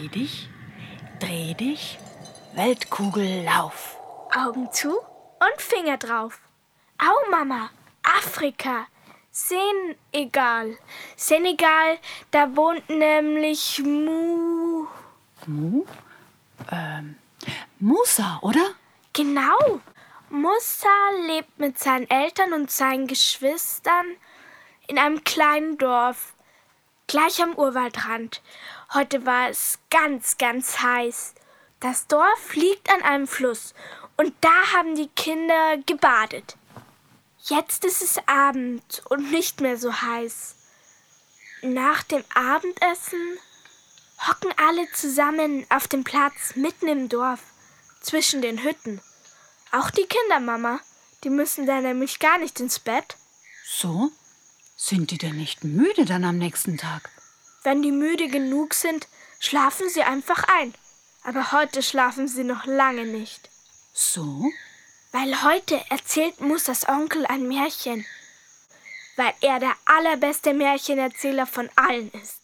dreh dich, Weltkugel, lauf. Augen zu und Finger drauf. Au, Mama, Afrika. Senegal. Senegal, da wohnt nämlich Musa, oder? Genau. Musa lebt mit seinen Eltern und seinen Geschwistern in einem kleinen Dorf, gleich am Urwaldrand. Heute war es ganz, ganz heiß. Das Dorf liegt an einem Fluss und da haben die Kinder gebadet. Jetzt ist es Abend und nicht mehr so heiß. Nach dem Abendessen hocken alle zusammen auf dem Platz mitten im Dorf, zwischen den Hütten. Auch die Kinder, Mama, die müssen dann nämlich gar nicht ins Bett. So? Sind die denn nicht müde dann am nächsten Tag? Wenn die müde genug sind, schlafen sie einfach ein. Aber heute schlafen sie noch lange nicht. So? Weil heute erzählt Musas Onkel ein Märchen. Weil er der allerbeste Märchenerzähler von allen ist.